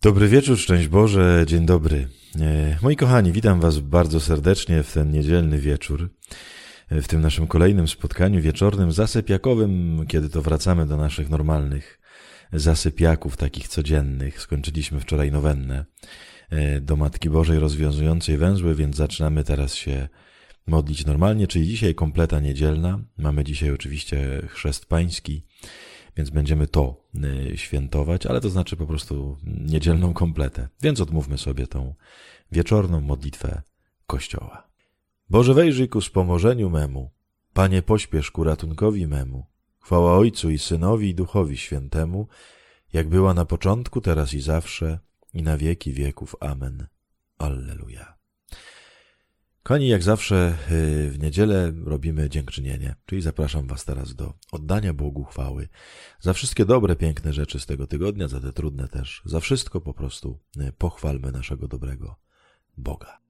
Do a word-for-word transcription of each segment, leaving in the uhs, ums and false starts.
Dobry wieczór, szczęść Boże, dzień dobry. Moi kochani, witam Was bardzo serdecznie w ten niedzielny wieczór, w tym naszym kolejnym spotkaniu wieczornym, zasypiakowym, kiedy to wracamy do naszych normalnych zasypiaków, takich codziennych. Skończyliśmy wczoraj nowennę do Matki Bożej rozwiązującej węzły, więc zaczynamy teraz się modlić normalnie, czyli dzisiaj kompleta niedzielna. Mamy dzisiaj oczywiście chrzest pański, więc będziemy to świętować, ale to znaczy po prostu niedzielną kompletę. Więc odmówmy sobie tą wieczorną modlitwę Kościoła. Boże, wejrzyj ku wspomożeniu memu. Panie, pośpiesz ku ratunkowi memu. Chwała Ojcu i Synowi i Duchowi Świętemu, jak była na początku, teraz i zawsze, i na wieki wieków. Amen. Alleluja. Kochani, jak zawsze w niedzielę robimy dziękczynienie, czyli zapraszam Was teraz do oddania Bogu chwały za wszystkie dobre, piękne rzeczy z tego tygodnia, za te trudne też. Za wszystko po prostu pochwalmy naszego dobrego Boga.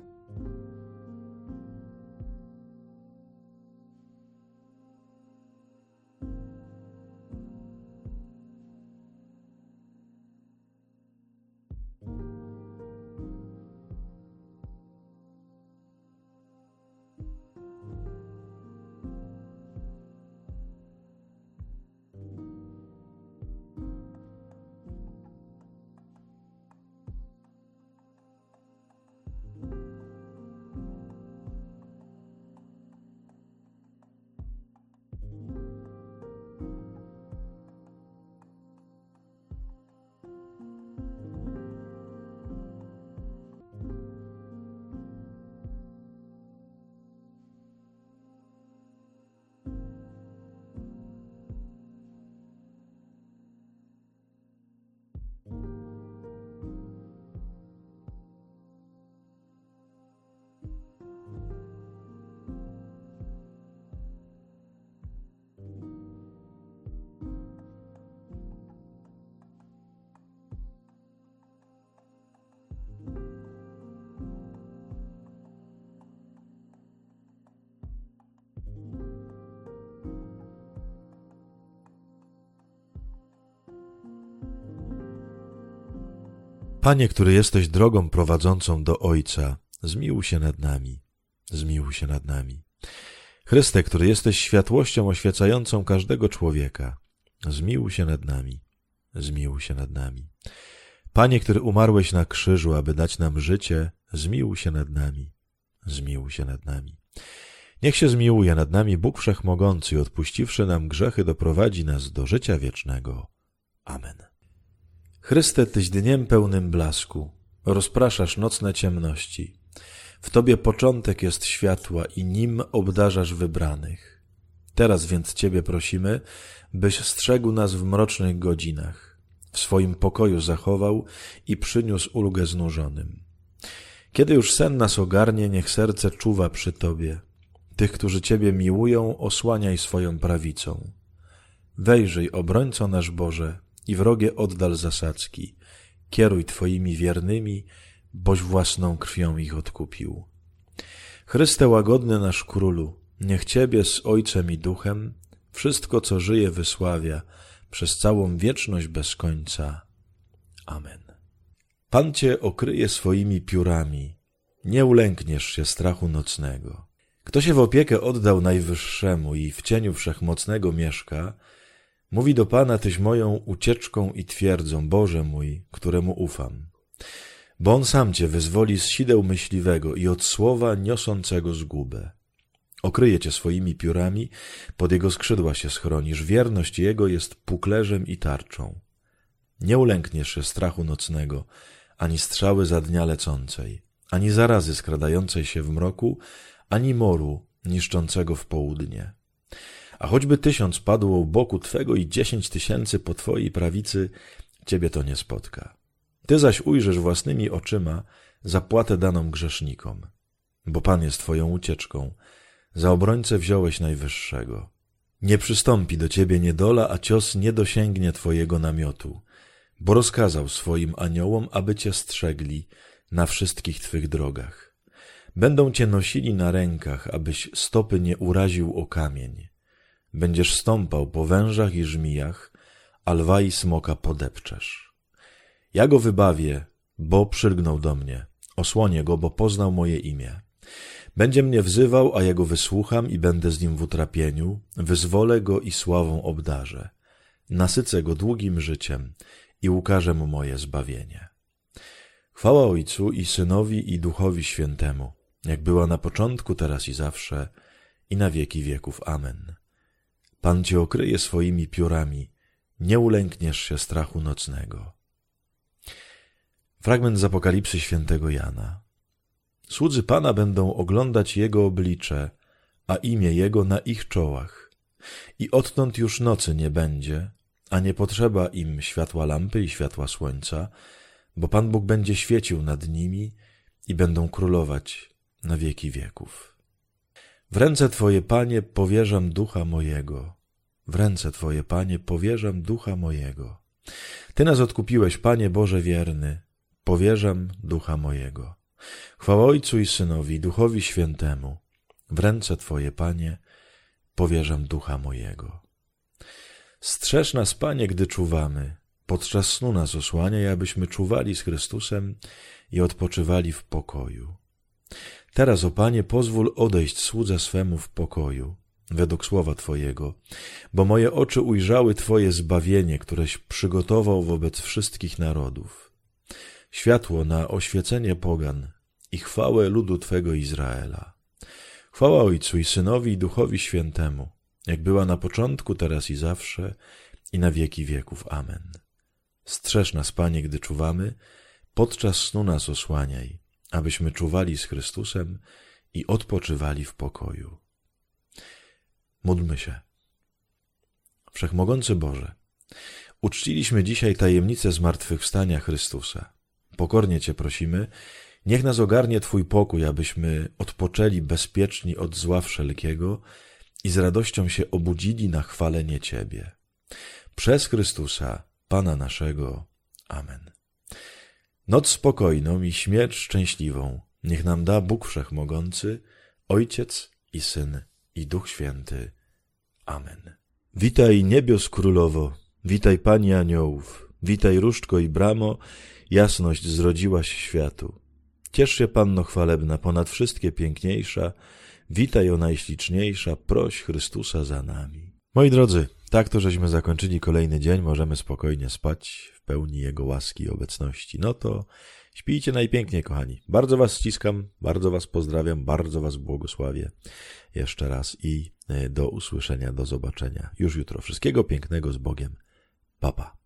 Panie, który jesteś drogą prowadzącą do Ojca, zmiłuj się nad nami, zmiłuj się nad nami. Chryste, który jesteś światłością oświecającą każdego człowieka, zmiłuj się nad nami, zmiłuj się nad nami. Panie, który umarłeś na krzyżu, aby dać nam życie, zmiłuj się nad nami, zmiłuj się nad nami. Niech się zmiłuje nad nami Bóg Wszechmogący i odpuściwszy nam grzechy, doprowadzi nas do życia wiecznego. Amen. Chryste, Tyś dniem pełnym blasku, rozpraszasz nocne ciemności. W Tobie początek jest światła i nim obdarzasz wybranych. Teraz więc Ciebie prosimy, byś strzegł nas w mrocznych godzinach, w swoim pokoju zachował i przyniósł ulgę znużonym. Kiedy już sen nas ogarnie, niech serce czuwa przy Tobie. Tych, którzy Ciebie miłują, osłaniaj swoją prawicą. Wejrzyj, obrońco nasz Boże, i wrogie oddal zasadzki. Kieruj Twoimi wiernymi, boś własną krwią ich odkupił. Chryste łagodny nasz Królu, niech Ciebie z Ojcem i Duchem wszystko, co żyje, wysławia przez całą wieczność bez końca. Amen. Pan Cię okryje swoimi piórami, nie ulękniesz się strachu nocnego. Kto się w opiekę oddał Najwyższemu i w cieniu Wszechmocnego mieszka, mówi do Pana, Tyś moją ucieczką i twierdzą, Boże mój, któremu ufam. Bo On sam Cię wyzwoli z sideł myśliwego i od słowa niosącego zgubę. Okryje Cię swoimi piórami, pod Jego skrzydła się schronisz, wierność Jego jest puklerzem i tarczą. Nie ulękniesz się strachu nocnego, ani strzały za dnia lecącej, ani zarazy skradającej się w mroku, ani moru niszczącego w południe. A choćby tysiąc padło u boku Twego i dziesięć tysięcy po Twojej prawicy, Ciebie to nie spotka. Ty zaś ujrzysz własnymi oczyma zapłatę daną grzesznikom. Bo Pan jest Twoją ucieczką, za obrońcę wziąłeś Najwyższego. Nie przystąpi do Ciebie niedola, a cios nie dosięgnie Twojego namiotu, bo rozkazał swoim aniołom, aby Cię strzegli na wszystkich Twych drogach. Będą Cię nosili na rękach, abyś stopy nie uraził o kamień. Będziesz stąpał po wężach i żmijach, a lwa i smoka podepczesz. Ja go wybawię, bo przylgnął do mnie. Osłonię go, bo poznał moje imię. Będzie mnie wzywał, a ja go wysłucham i będę z nim w utrapieniu. Wyzwolę go i sławą obdarzę. Nasycę go długim życiem i ukażę mu moje zbawienie. Chwała Ojcu i Synowi i Duchowi Świętemu, jak była na początku, teraz i zawsze, i na wieki wieków. Amen. Pan cię okryje swoimi piórami, nie ulękniesz się strachu nocnego. Fragment z Apokalipsy świętego Jana. Słudzy Pana będą oglądać Jego oblicze, a imię Jego na ich czołach. I odtąd już nocy nie będzie, a nie potrzeba im światła lampy i światła słońca, bo Pan Bóg będzie świecił nad nimi i będą królować na wieki wieków. W ręce Twoje, Panie, powierzam ducha mojego. W ręce Twoje, Panie, powierzam ducha mojego. Ty nas odkupiłeś, Panie Boże wierny, powierzam ducha mojego. Chwała Ojcu i Synowi, i Duchowi Świętemu. W ręce Twoje, Panie, powierzam ducha mojego. Strzeż nas, Panie, gdy czuwamy. Podczas snu nas osłaniaj, abyśmy czuwali z Chrystusem i odpoczywali w pokoju. Teraz, o Panie, pozwól odejść słudze swemu w pokoju, według słowa Twojego, bo moje oczy ujrzały Twoje zbawienie, któreś przygotował wobec wszystkich narodów. Światło na oświecenie pogan i chwałę ludu Twego Izraela. Chwała Ojcu i Synowi i Duchowi Świętemu, jak była na początku, teraz i zawsze, i na wieki wieków. Amen. Strzeż nas, Panie, gdy czuwamy, podczas snu nas osłaniaj, abyśmy czuwali z Chrystusem i odpoczywali w pokoju. Módlmy się. Wszechmogący Boże, uczciliśmy dzisiaj tajemnicę zmartwychwstania Chrystusa. Pokornie Cię prosimy, niech nas ogarnie Twój pokój, abyśmy odpoczęli bezpieczni od zła wszelkiego i z radością się obudzili na chwalenie Ciebie. Przez Chrystusa, Pana naszego. Amen. Noc spokojną i śmierć szczęśliwą niech nam da Bóg Wszechmogący, Ojciec i Syn i Duch Święty. Amen. Witaj niebios królowo, witaj Pani aniołów, witaj różdżko i bramo, jasność zrodziłaś światu. Ciesz się, Panno chwalebna, ponad wszystkie piękniejsza, witaj o najśliczniejsza, proś Chrystusa za nami. Moi drodzy, tak to żeśmy zakończyli kolejny dzień, możemy spokojnie spać w pełni Jego łaski i obecności. No to śpijcie najpiękniej, kochani. Bardzo was ściskam, bardzo was pozdrawiam, bardzo was błogosławię jeszcze raz i do usłyszenia, do zobaczenia już jutro. Wszystkiego pięknego z Bogiem. Pa, pa.